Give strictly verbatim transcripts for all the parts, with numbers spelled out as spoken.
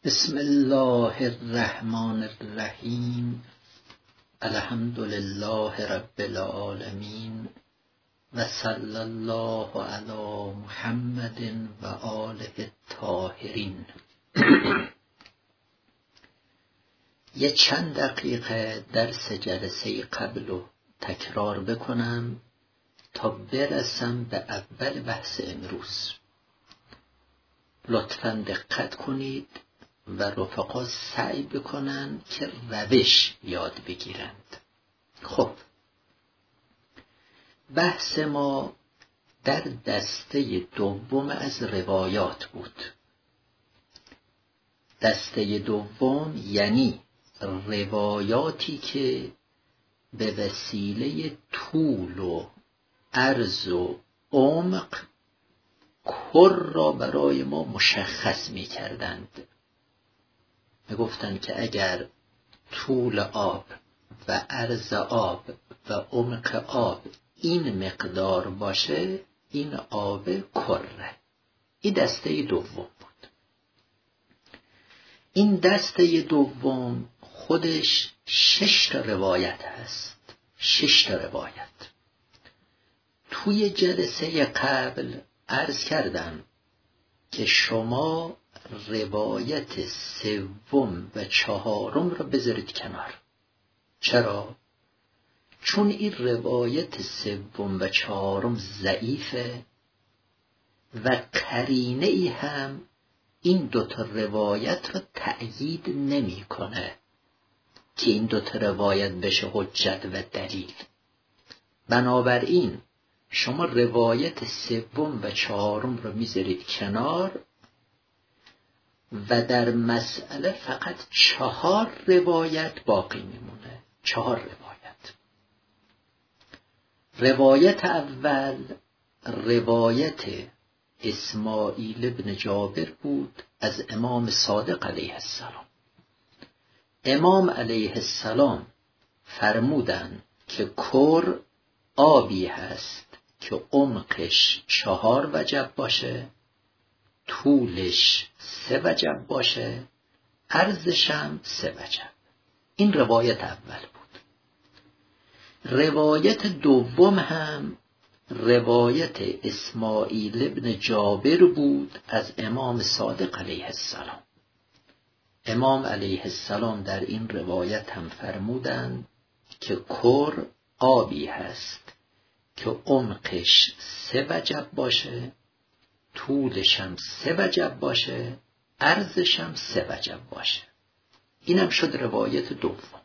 بسم الله الرحمن الرحیم. الحمد لله رب العالمین و صلی الله علی محمد و آله الطاهرین. یه چند دقیقه درس جلسه قبل رو تکرار بکنم تا برسم به اول بحث امروز. لطفاً دقت کنید و رفقا سعی بکنن که روش یاد بگیرند. خب، بحث ما در دسته دوم از روایات بود. دسته دوم یعنی روایاتی که به وسیله طول و عرض و عمق کر را برای ما مشخص می کردند. می گفتند که اگر طول آب و عرض آب و عمق آب این مقدار باشه، این آب کره. این دسته دوم بود. این دسته دوم خودش شش تا روایت هست. شش تا روایت. توی جلسه قبل عرض کردم که شما روایت سوم و چهارم را بذارید کنار. چرا؟ چون این روایت سوم و چهارم ضعیفه و قرینه ای هم این دوتا روایت را تأیید نمی کنه که این دوتا روایت بشه حجت و دلیل. بنابراین شما روایت سوم و چهارم رو میذارید کنار و در مسئله فقط چهار روایت باقی میمونه. چهار روایت. روایت اول روایت اسماعیل ابن جابر بود از امام صادق علیه السلام. امام علیه السلام فرمودن که کر آبی هست که عمقش چهار وجب باشه، طولش سه وجب باشه، عرضش هم سه وجب. این روایت اول بود. روایت دوم هم روایت اسماعیل ابن جابر بود از امام صادق علیه السلام. امام علیه السلام در این روایت هم فرمودند که کر آبی هست که عمقش سه وجب باشه، طولش هم سه وجب باشه، عرضش هم سه وجب باشه. اینم شد روایت دوم.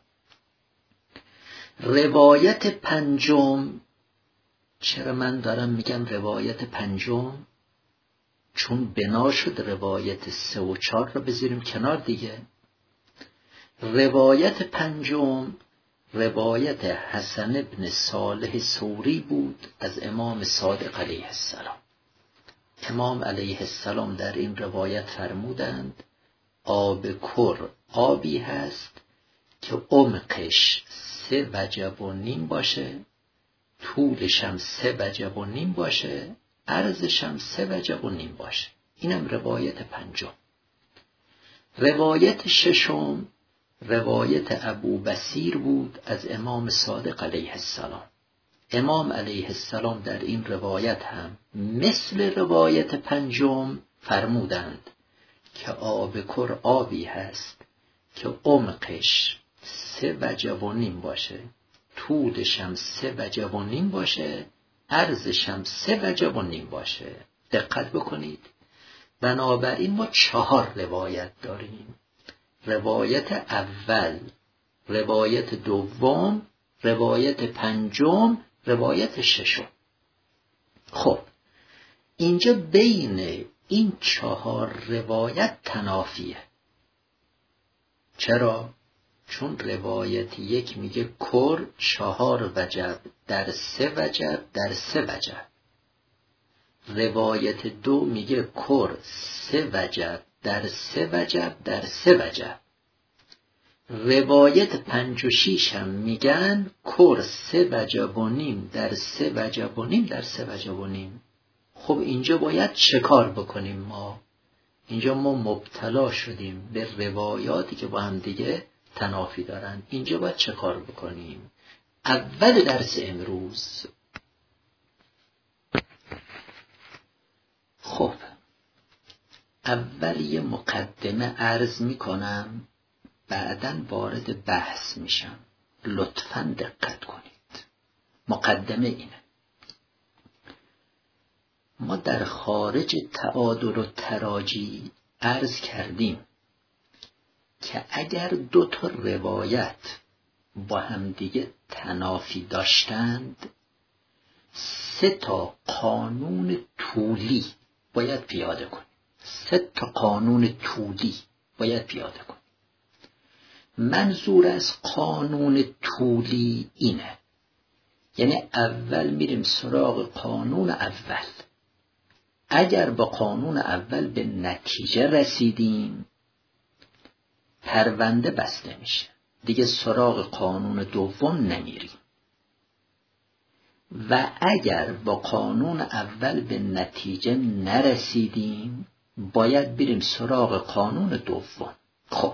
روایت پنجم، چرا من دارم میگم روایت پنجم؟ چون بنا شد روایت سه و چار رو بذاریم کنار دیگه. روایت پنجم روایت حسن بن صالح ثوری بود از امام صادق علیه السلام. امام علیه السلام در این روایت فرمودند آب کر آبی هست که عمقش سه وجب و نیم باشه، طولش هم سه وجب و نیم باشه، عرضش هم سه وجب و نیم باشه. اینم روایت پنجم. روایت ششم روایت ابو بصیر بود از امام صادق علیه السلام. امام علیه السلام در این روایت هم مثل روایت پنجم فرمودند که آب کر آبی هست که عمقش سه وجب و نیم باشه، طولش هم سه وجب و نیم باشه، عرضش هم سه وجب و نیم باشه. دقت بکنید. بنابراین ما چهار روایت داریم. روایت اول، روایت دوم، روایت پنجم، روایت ششم. خب، اینجا بین این چهار روایت تنافیه. چرا؟ چون روایت یک میگه کر چهار وجب در سه وجب در سه وجب. روایت دو میگه کر سه وجب در سه وجب در سه وجب. روایت پنج و شیش هم میگن کر سه وجب و نیم در سه وجب و نیم در سه وجب و نیم. خب اینجا باید چه کار بکنیم ما؟ اینجا ما مبتلا شدیم به روایاتی که با هم دیگه تنافی دارن. اینجا باید چه کار بکنیم؟ اول درس امروز، خب اول یه مقدمه عرض میکنم، بعداً وارد بحث میشم. لطفاً دقت کنید. مقدمه اینه: ما در خارج تعادل و تراجی عرض کردیم که اگر دو تا روایت با هم دیگه تنافی داشتند، سه تا قانون طولی باید پیاده کنیم. سه تا قانون طولی باید پیاده کنیم. منظور از قانون طولی اینه، یعنی اول میریم سراغ قانون اول. اگر با قانون اول به نتیجه رسیدیم، پرونده بسته میشه، دیگه سراغ قانون دوم نمیریم. و اگر با قانون اول به نتیجه نرسیدیم، باید بریم سراغ قانون دوم. خب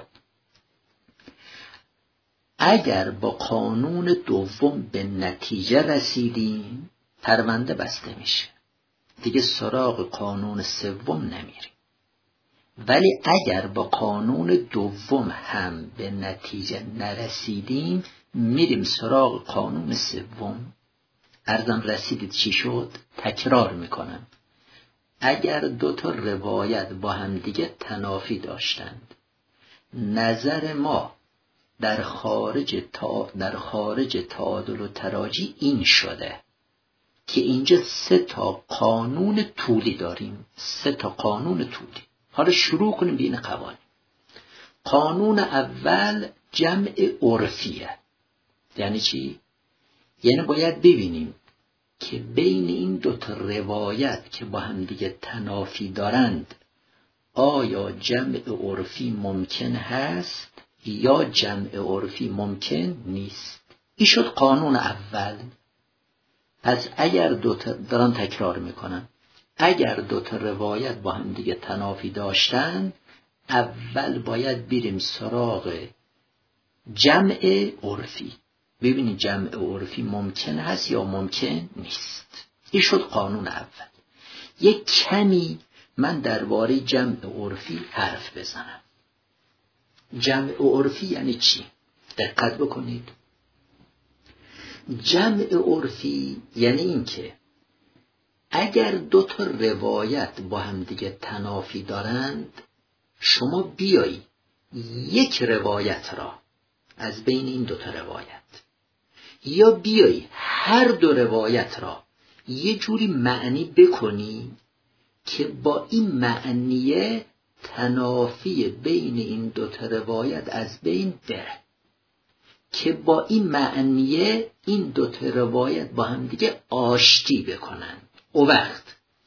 اگر با قانون دوم به نتیجه رسیدیم، پرونده بسته میشه، دیگه سراغ قانون سوم نمیریم. ولی اگر با قانون دوم هم به نتیجه نرسیدیم، میریم سراغ قانون سوم. عرضم رسیدید چی شد؟ تکرار میکنم. اگر دو تا روایت با هم دیگه تنافی داشتند، نظر ما در خارج تا در خارج تعادل و تراجی این شده که اینجا سه تا قانون طولی داریم. سه تا قانون طولی. حالا شروع کنیم بین قوانین. قانون اول جمع عرفیه. یعنی چی؟ یعنی باید ببینیم که بین این دو تا روایت که با هم دیگه تنافی دارند، آیا جمع عرفی ممکن هست یا جمع عرفی ممکن نیست. این شد قانون اول. پس اگر دو تا، دارم تکرار میکنم، اگر دو تا روایت با هم دیگه تنافی داشتن، اول باید بریم سراغ جمع عرفی، ببینید جمع عرفی ممکن هست یا ممکن نیست. این شد قانون اول. یک کمی من درباره جمع عرفی حرف بزنم. جمع عرفی یعنی چی؟ دقت بکنید. جمع عرفی یعنی این که اگر دو تا روایت با هم دیگه تنافی دارند، شما بیایی یک روایت را از بین این دو تا روایت، یا بیایی هر دو روایت را یه جوری معنی بکنی که با این معنیه تنافی بین این دو تا روایت از بین بره، که با این معنیه این دو تا روایت با هم دیگه آشتی بکنن. او وقت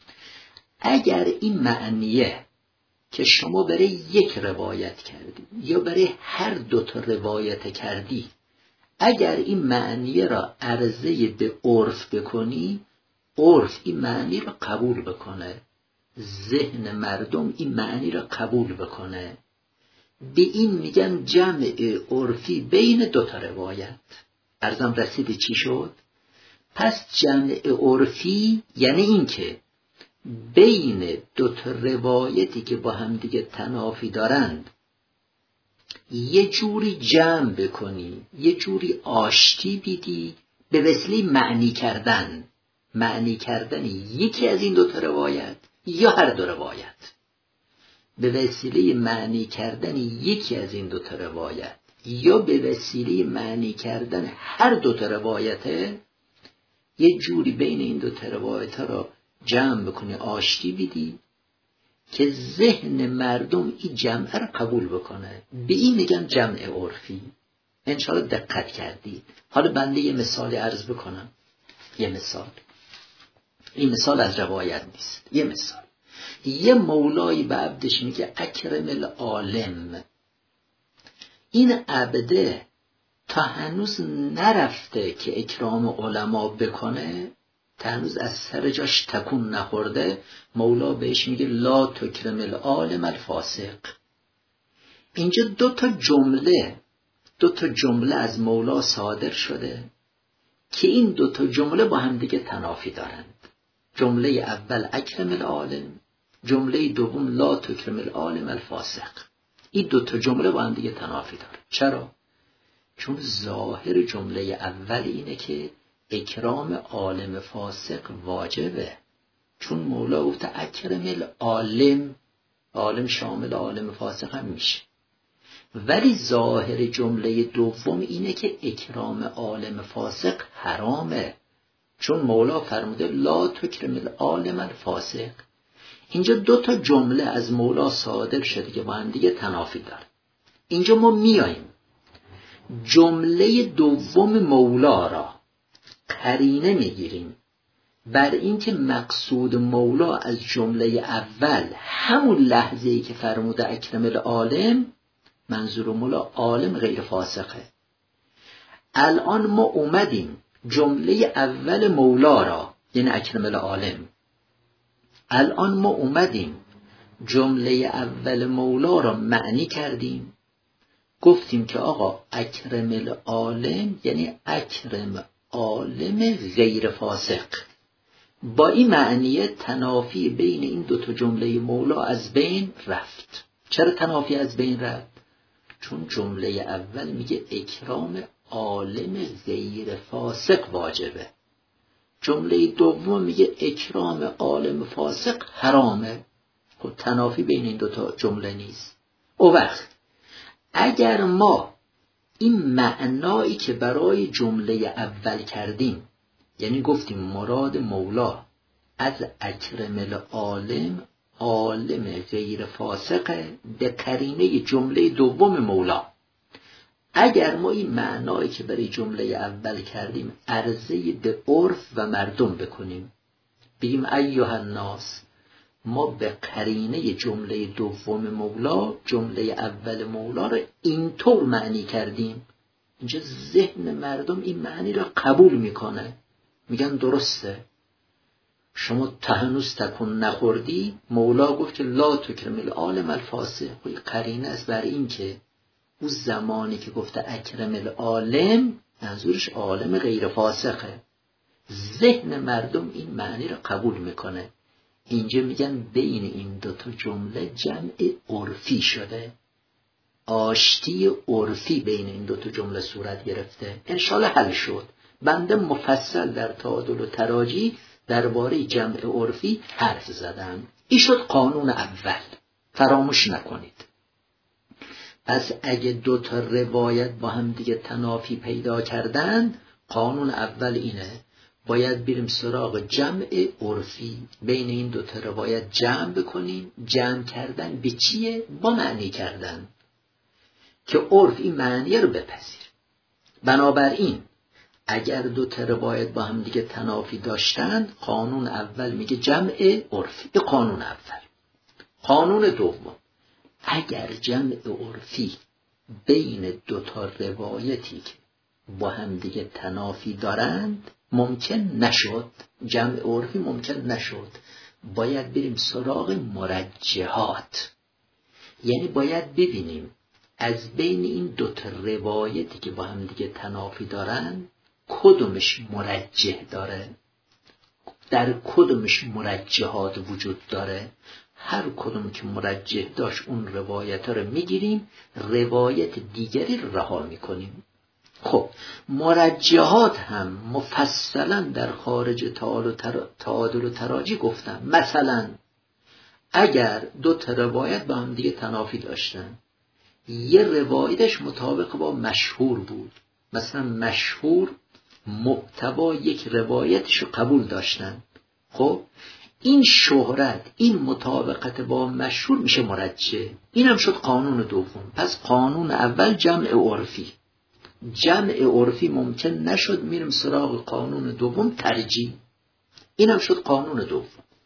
اگر این معنیه که شما برای یک روایت کردی یا برای هر دو تا روایت کردی، اگر این معنیه را عرضه به عرف بکنی، عرف این معنی را قبول بکنه، ذهن مردم این معنی را قبول بکنه، به این میگن جمع عرفی بین دو تا روایت. عرضم رسید چی شد؟ پس جمع عرفی یعنی این که بین دو تا روایتی که با هم دیگه تنافی دارند یه جوری جمع بکنی، یه جوری آشتی بیدی به وسیله معنی کردن. معنی کردن یکی از این دو تا روایت یا هر دو روایت. به وسیله معنی کردن یکی از این دو تا روایت یا به وسیله معنی کردن هر دو تا روایت، یه جوری بین این دو تا روایت را جمع بکنی، آشتی بیدی که ذهن مردم این جمع را قبول بکنه. به این میگن جمع عرفی. انشاءالله دقت کردید. حالا بنده یه مثال عرض بکنم. یه مثال. این مثال از روایت نیست. یه مثال. یه مولایی به عبدش میگه اکرم العالم. این عبده تا هنوز نرفته که اکرام علما بکنه، هنوز از سر جاش تکون نخورده، مولا بهش میگه لا تکرم العالم الفاسق. اینجا دو تا جمله دو تا جمله از مولا صادر شده که این دو تا جمله با هم دیگه تنافی دارند. جمله اول اکرم العالم، جمله دوم لا تکرم العالم الفاسق. این دو تا جمله با هم دیگه تنافی داره. چرا؟ چون ظاهر جمله اول اینه که اکرام عالم فاسق واجبه، چون مولا گفته اکرم العالم، عالم شامل عالم فاسق هم میشه. ولی ظاهر جمله دوم اینه که اکرام عالم فاسق حرامه، چون مولا فرموده لا تکرم العالم الفاسق. اینجا دو تا جمله از مولا صادر شده که با هم دیگه تنافی داره. اینجا ما میاییم جمله دوم مولا را قرینه میگیریم بر اینکه مقصود مولا از جمله اول همون لحظه‌ای که فرموده اکرم العالم، منظور مولا عالم غیر فاسقه. الان ما اومدیم جمله اول مولا را، یعنی اکرم العالم، الان ما اومدیم جمله اول مولا را معنی کردیم، گفتیم که آقا اکرم العالم یعنی اکرم عالم غیر فاسق. با این معنی تنافی بین این دو تا جمله مولا از بین رفت. چرا تنافی از بین رفت؟ چون جمله اول میگه اکرام عالم غیر فاسق واجبه، جمله دوم میگه اکرام عالم فاسق حرامه. خب تنافی بین این دو تا جمله نیست. او وقت اگر ما این معنایی که برای جمله اول کردیم، یعنی گفتیم مراد مولا از اکرم العالم عالم غیر فاسق به قرینه جمله دوم مولا، اگر ما این معنایی که برای جمله اول کردیم عرضه به عرف و مردم بکنیم، بگیم ایها الناس، ما به قرینه جمله دوم مولا جمله اول مولا رو اینطور معنی کردیم، اینجا ذهن مردم این معنی رو قبول میکنه، میگن درسته. شما هنوز تکون نخوردی، مولا گفت که لا تکرم العالم الفاسق. قرینه است بر این که اون زمانی که گفته اکرم العالم منظورش عالم غیر فاسقه، ذهن مردم این معنی رو قبول میکنه. اینجا میگن بین این دو تا جمله جمع عرفی شده، آشتی عرفی بین این دو تا جمله صورت گرفته. انشالله حل شد. بنده مفصل در تعادل و تراجی درباره جمع عرفی حرف زدم. این شد قانون اول، فراموش نکنید. پس اگه دو تا روایت با هم دیگه تنافی پیدا کردن، قانون اول اینه، باید بریم سراغ جمع عرفی، بین این دو تا روایت جمع بکنیم. جمع کردن به چیه؟ با معنی کردن، که عرف این معنی رو بپذیر. بنابراین اگر دو تا روایت با هم دیگه تنافی داشتن، قانون اول میگه جمع عرفی. این قانون اول. قانون دوم، اگر جمع عرفی بین دو تا روایتی که با هم دیگه تنافی دارند ممکن نشد، جمع عرفی ممکن نشد، باید بریم سراغ مرجحات. یعنی باید ببینیم از بین این دو تا روایتی که با هم دیگه تنافی دارن کدومش مرجح داره، در کدومش مرجحات وجود داره. هر کدوم که مرجح داشت اون روایت رو میگیریم، روایت دیگری رو رها میکنیم. خب مرجحات هم مفصلا در خارج تعادل و تراجی گفتم. مثلا اگر دو تا روایت با هم دیگه تنافی داشتن، یه روایتش مطابق با مشهور بود، مثلا مشهور محتوا یک روایتش رو قبول داشتن، خب این شهرت، این مطابقت با مشهور میشه مرجح. این هم شد قانون دوم. پس قانون اول جمع عرفی، جمع عرفی ممکن نشد، میریم سراغ قانون دوم ترجیح. این هم شد قانون دوم.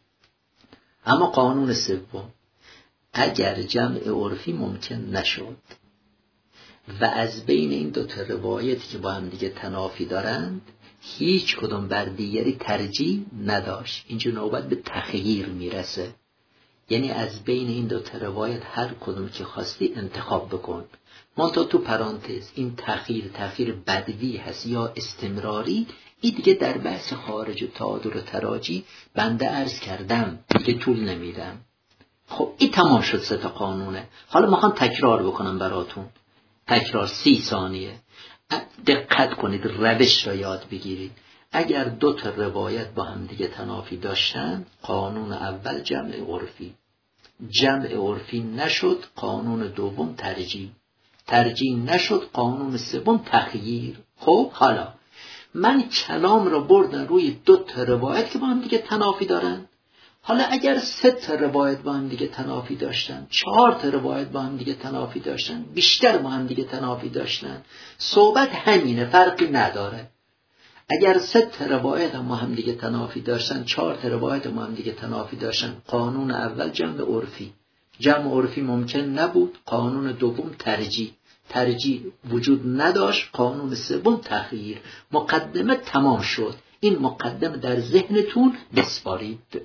اما قانون سوم، اگر جمع عرفی ممکن نشد و از بین این دو تا روایتی که با هم دیگه تنافی دارند هیچ کدوم بر دیگری ترجیح نداشت. اینجا نوبت به تخییر میرسه، یعنی از بین این دو تا روایت هر کدوم که خواستی انتخاب بکن. منتها تو پرانتز این تخییر تخییر بدوی هست یا استمراری، این دیگه در بحث خارج و تعادل و تراجی بنده عرض کردم، دیگه طول نمیدم. خب این تمام شد، سه تا قانونه. حالا میخوام تکرار بکنم براتون، تکرار سی ثانیه. دقت کنید، روش را یاد بگیرید. اگر دو تا روایت با هم دیگه تنافی داشتن، قانون اول جمع عرفی، جمع عرفی نشد قانون دوم ترجیح، ترجیح نشد قانون سوم تخییر. خب حالا من کلام رو بردم روی دو تا روایت که با هم دیگه تنافی دارن. حالا اگر سه تا روایت با هم دیگه تنافی داشتن، چهار تا روایت با هم دیگه تنافی داشتن، بیشتر با هم دیگه تنافی داشتن، صحبت همینه، فرقی نداره. اگر سه تا روایت هم با هم دیگه تنافی داشتن، چهار تا روایت با هم دیگه تنافی داشتن، قانون اول جمع عرفی، جمع عرفی ممکن نبود، قانون دوم ترجیح، ترجیح وجود نداشت، قانون سوم تخییر. مقدمه تمام شد. این مقدمه در ذهنتون بسپارید.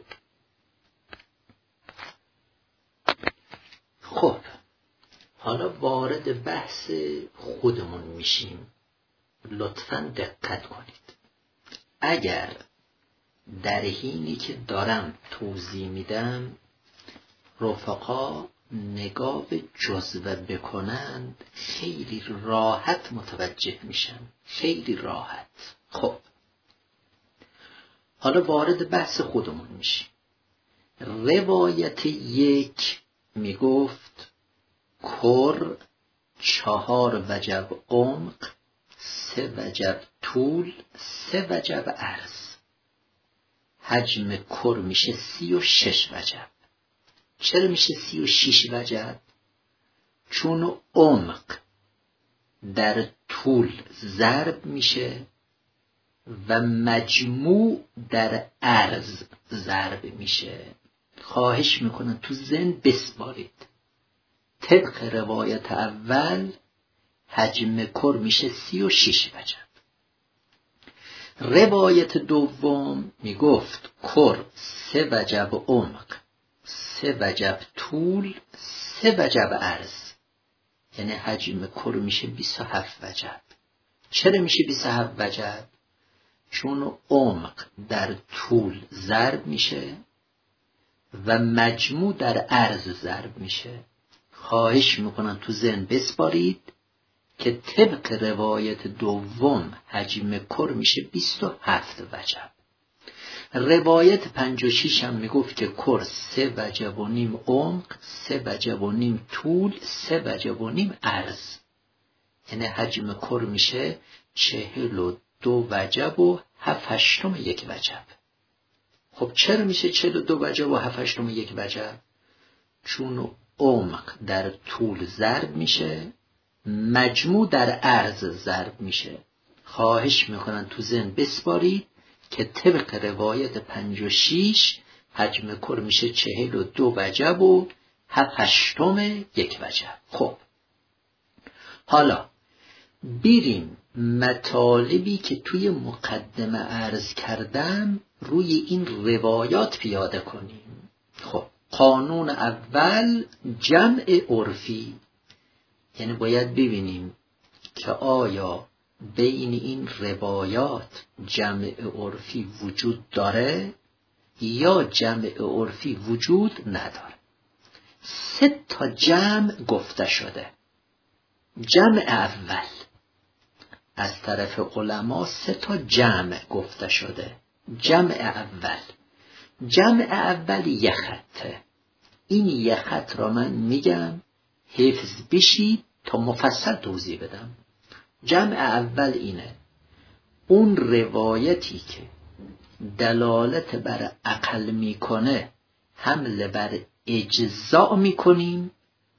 خب حالا وارد بحث خودمون میشیم. لطفاً دقت کنید. اگر در حینی که دارم توضیح میدم رفقا نگاه به جزوه بکنند، خیلی راحت متوجه میشن، خیلی راحت. خب حالا وارد بحث خودمون میشیم. روایت یک میگفت کر چهار وجب عمق، سه وجب طول، سه وجب عرض. حجم کر میشه سی و شش وجب. چرا میشه سی و شش وجب؟ چون عمق در طول ضرب میشه و مجموع در عرض ضرب میشه. خواهش میکنم تو ذهن بسپارید. طبق روایت اول حجم کر میشه سی و شش وجب. روایت دوم میگفت کر سه وجب عمق، سه وجب طول، سه وجب عرض. یعنی حجم کر میشه بیست و هفت وجب. چرا میشه بیست و هفت وجب؟ چون عمق در طول ضرب میشه و مجموع در عرض ضرب میشه. خواهش میکنم تو ذهن بسپارید که طبق روایت دوم حجم کر میشه بیست و هفت وجب. روایت پنج و شیش هم میگفت که کر سه وجب و نیم عمق، سه وجب و نیم طول، سه وجب و نیم عرض. یعنی حجم کر میشه چهل و دو وجب و هفت هشتم یک وجب. خب چرا میشه چهل و دو وجب و هفت هشتم یک وجب؟ چون عمق در طول ضرب میشه، مجموع در عرض ضرب میشه. خواهش میکنن تو ذهن بسپارید که طبق روایت پنج و شیش حجم کر میشه چهل و دو وجب و هفت هشتم یک وجب. خب حالا بریم مطالبی که توی مقدمه عرض کردم روی این روایات پیاده کنیم. خب قانون اول جمع عرفی، یعنی باید ببینیم که آیا بین این روایات جمع عرفی وجود داره یا جمع عرفی وجود نداره. سه تا جمع گفته شده. جمع اول از طرف علما سه تا جمع گفته شده. جمع اول، جمع اول یک خطه. این یک خط را من میگم حفظ بشید تا مفصل توضیح بدم. جمع اول اینه: اون روایتی که دلالت بر عقل میکنه حمل بر اجزاء میکنیم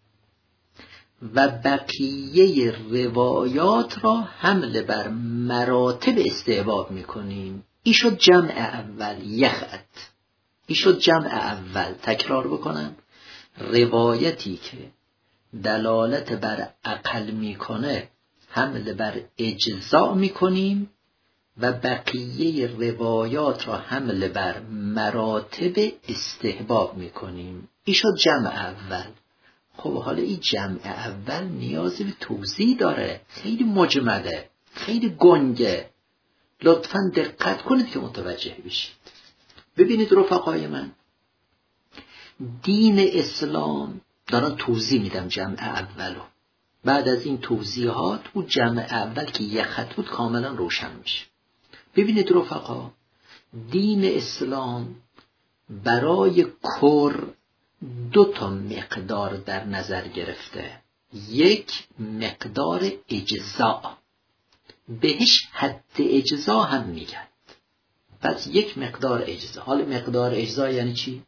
و بقیه روایات را حمل بر مراتب استحباب میکنیم. این شد جمع اول، یک خط. این شد جمع اول. تکرار بکنم: روایتی که دلالت بر عقل میکنه حمل بر اجزاء میکنیم و بقیه روایات را حمل بر مراتب استحباب میکنیم. این شد جمع اول. خب حالا این جمع اول نیازی به توضیح داره، خیلی مجمله، خیلی گنگه. لطفاً دقت کنید که متوجه بشید. ببینید رفقای من، دین اسلام، دارم توضیح میدم جمع اولو، بعد از این توضیحات اون جمع اول که یه خط بود کاملا روشن میشه. ببینید رفقا، دین اسلام برای کر دو تا مقدار در نظر گرفته. یک مقدار اجزا، بهش حد اجزا هم میگن. پس یک مقدار اجزا. حالا مقدار اجزا یعنی چی؟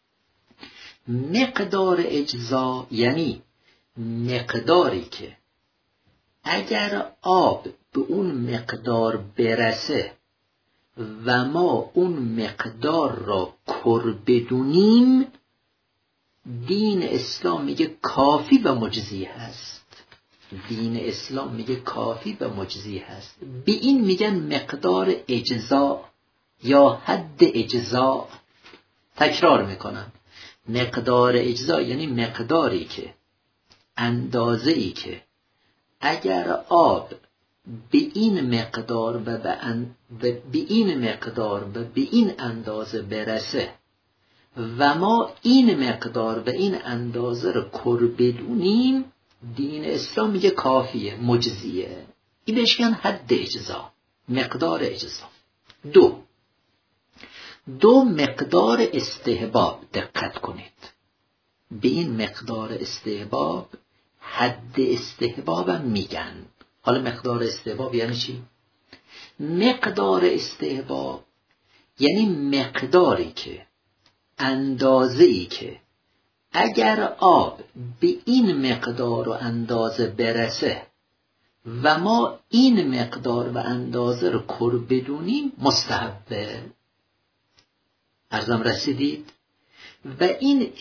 مقدار اجزا یعنی مقداری که اگر آب به اون مقدار برسه و ما اون مقدار را کر بدونیم، دین اسلام میگه کافی و مجزی هست. دین اسلام میگه کافی و مجزی هست. به این میگن مقدار اجزا یا حد اجزا. تکرار میکنم، مقدار اجزا یعنی مقداری که، اندازه‌ای که اگر آب به این مقدار و به این مقدار و به این اندازه برسه و ما این مقدار و این اندازه رو کر بدونیم، دین اسلام میگه کافیه، مجزیه. این بهش میگن حد اجزا، مقدار اجزا. دو دو مقدار استحباب. دقت کنید، به این مقدار استحباب حد استحباب هم میگن. حالا مقدار استحباب یعنی چی؟ مقدار استحباب یعنی مقداری که، اندازه‌ای که اگر آب به این مقدار و اندازه برسه و ما این مقدار و اندازه رو کر بدونیم، مستحبه. عرضم رسیدید؟ و این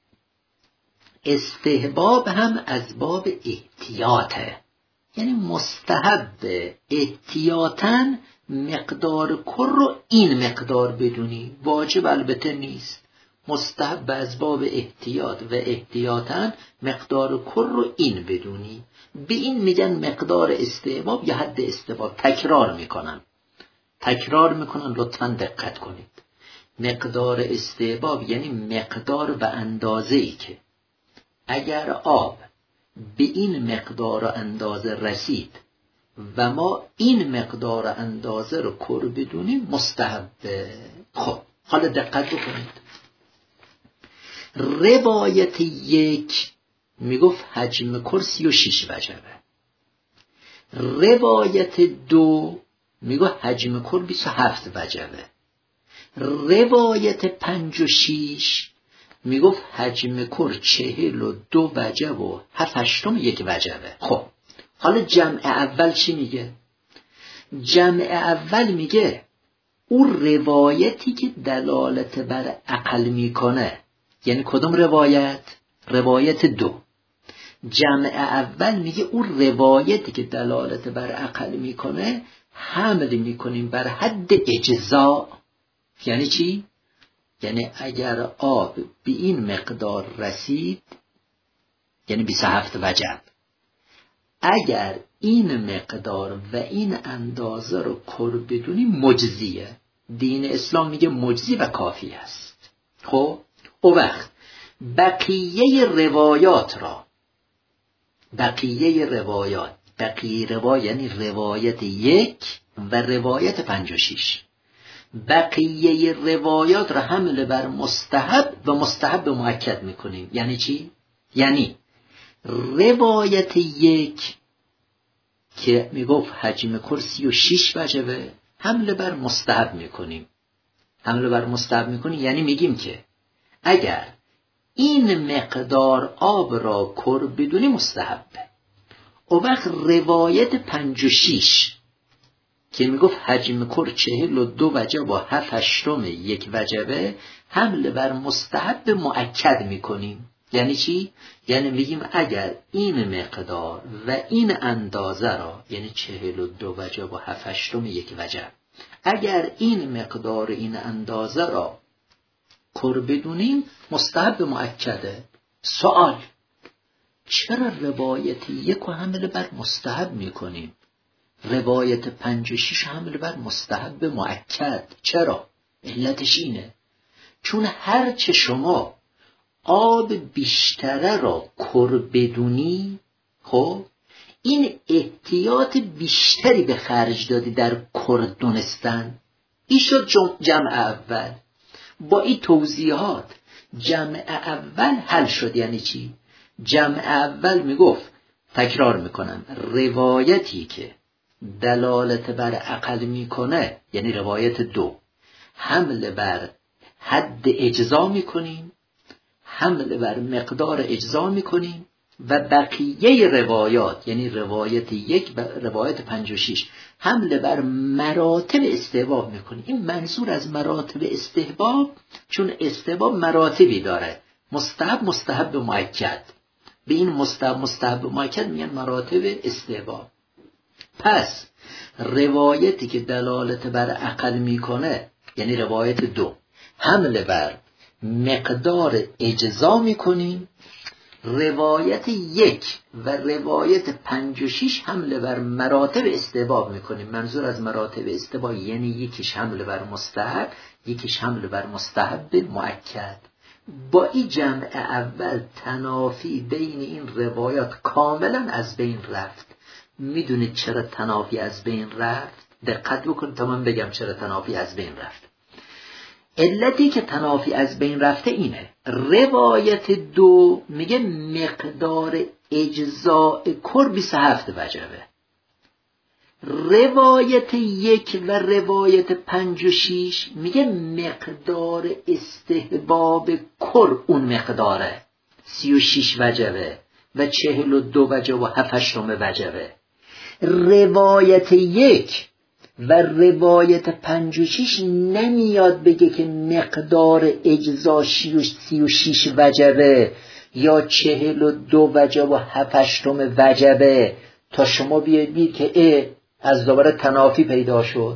استحباب هم از باب احتیاطه، یعنی مستحب احتیاطاً مقدار کر رو این مقدار بدونی. واجب البته نیست، مستحب از باب احتیاط و احتیاطاً مقدار کر رو این بدونی. به این میگن مقدار استحباب یا حد استحباب. تکرار میکنم تکرار میکنم لطفاً دقت کنید. مقدار استحباب یعنی مقدار و اندازه‌ای که اگر آب به این مقدار و اندازه رسید و ما این مقدار و اندازه رو کر بدونیم، مستحبه. خب حالا دقت بکنید. روایت یک میگفت حجم کر سی و شیش وجبه. روایت دو میگفت حجم کر بیست و هفت وجبه. روایت پنج و شیش میگفت حجم کر چهل و دو وجب و هفت هشتم یک وجبه. خب حالا جمع اول چی میگه؟ جمع اول میگه اون روایتی که دلالت بر عقل میکنه. یعنی کدوم روایت؟ روایت دو. جمع اول میگه اون روایتی که دلالت بر عقل میکنه حمل میکنیم بر حد اجزا. یعنی چی؟ یعنی اگر آب به این مقدار رسید، یعنی بیست و هفت وجب، اگر این مقدار و این اندازه رو کر بدونی مجزیه. دین اسلام میگه مجزی و کافی است. خب او وقت بقیه روایات را، بقیه روایات، بقیه روایت یعنی روایت یک و روایت پنج و شیش، بقیه روایات را حمل بر مستحب و مستحب مؤکد میکنیم. یعنی چی؟ یعنی روایت یک که میگفت حجم کر سی و شیش وجبه، حمل بر مستحب میکنیم. حمل بر مستحب میکنیم یعنی میگیم که اگر این مقدار آب را کر بدونی مستحبه. او وقت روایت پنج و شیش که میگفت حجم کر چهل و دو وجب و هفت هشتم یک وجبه، حمل بر مستحب مؤکد میکنیم. یعنی چی؟ یعنی میگیم اگر این مقدار و این اندازه را، یعنی چهل و دو وجب و هفت هشتم یک وجب، اگر این مقدار این اندازه را کر بدونیم مستحب مؤکده. سوال: چرا روایت یک رو حمل بر مستحب میکنیم، روایت پنج و شیش حمل بر مستحب مؤکد؟ چرا؟ علتش اینه چون هرچه شما آب بیشتره را کر بدونی، خب این احتیاط بیشتری به خرج دادی در کر دونستن. این شد جمع اول. با این توضیحات جمع اول حل شد. یعنی چی؟ جمع اول میگفت، تکرار میکنم، روایتی که دلالت بر عقل میکنه، یعنی روایت دو، حمل بر حد اجزا میکنیم، حمل بر مقدار اجزا میکنیم، و بقیه روایات، یعنی روایت یک و روایت پنج و شیش، حمل بر مراتب استحباب میکنیم. این منظور از مراتب استحباب، چون استحباب مراتبی داره، مستحب مستحب مؤکد، به این مستحب مستحب مؤکد میگن مراتب استحباب. پس روایتی که دلالت بر عقل میکنه، یعنی روایت دو، حمل بر مقدار اجزا میکنیم. روایت یک و روایت پنج و شیش حمل بر مراتب استحباب میکنیم. منظور از مراتب استحباب یعنی یکیش حمل بر مستحب، یکیش حمل بر مستحب مؤکد. با این جمع اول تنافی بین این روایات کاملا از بین رفت. میدونید چرا تنافی از بین رفت؟ دقت بکنید تا من بگم چرا تنافی از بین رفت. علتی که تنافی از بین رفته اینه: روایت دو میگه مقدار اجزاء کر بیست و هفت وجبه، روایت یک و روایت پنج و شیش میگه مقدار استحباب کر اون مقداره سی و شیش وجبه و چهل و دو وجب و هفت هشتم وجبه. روایت یک و روایت پنج و شیش نمیاد بگه که مقدار اجزا سی و شیش وجبه یا چهل و دو وجب و هفت هشتم وجبه تا شما بیاید که اه از دوباره تنافی پیدا شد.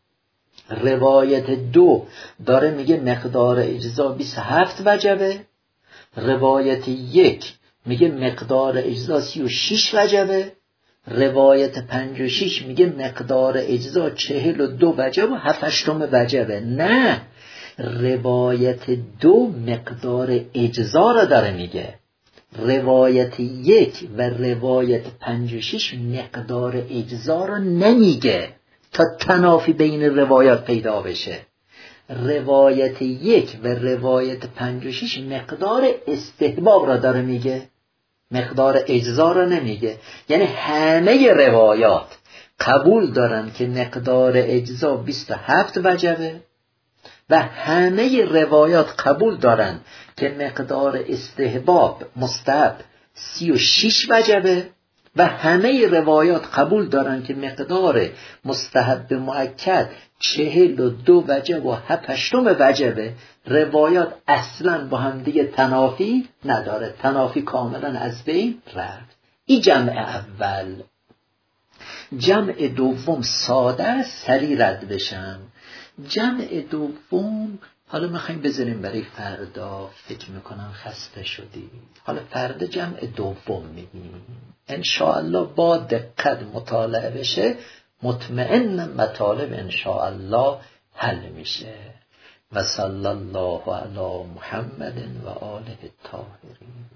روایت دو داره میگه مقدار اجزا بیست و هفت وجبه، روایت یک میگه مقدار اجزا سی و شیش وجبه، روایت پنج و شیش میگه مقدار اجزا چهل و دو وجب و هفت هشتم وجبه. نه، روایت دو مقدار اجزا را داره میگه، روایت یک و روایت پنج و شیش مقدار اجزا را نمیگه تا تنافی بین روایات پیدا بشه. روایت یک و روایت پنج و شیش مقدار استحباب را داره میگه، مقدار اجزا را نمیگه. یعنی همه روایات قبول دارن که مقدار اجزا بیست و هفت وجبه و همه روایات قبول دارن که مقدار استحباب مستحب سی و شیش وجبه و همه روایات قبول دارن که مقدار مستحب مؤکد چهل و دو وجب و هفت هشتم وجبه. روایات اصلا با هم دیگه تنافی نداره، تنافی کاملا از بین رفت. این جمع اول. جمع دوم ساده است، سریع رد بشم. جمع دوم حالا میخوایم بذاریم برای فردا، فکر میکنم خسته شدی، حالا فردا جمع دوم میگیم انشاءالله. با دقت مطالعه بشه مطمئن مطالب انشاءالله حل میشه. و صلی الله علی محمد و آله الطاهرین.